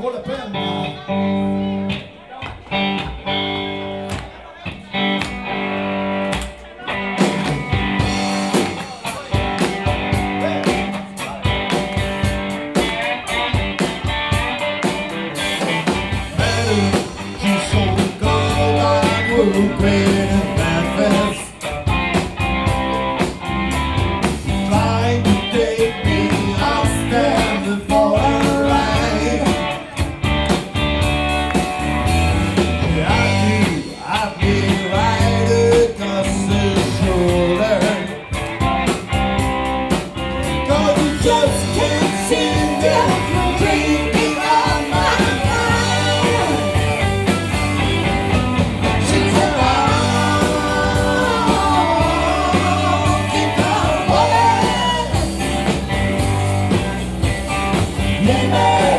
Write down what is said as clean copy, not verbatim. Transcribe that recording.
vaut la peine. She sold the gold I grew great in Memphis, trying to take me out there before I ride. I'd be right across the shoulder, 'cause you just can't seem to drink it on my mind. She's a honky-tonk woman. Yeah.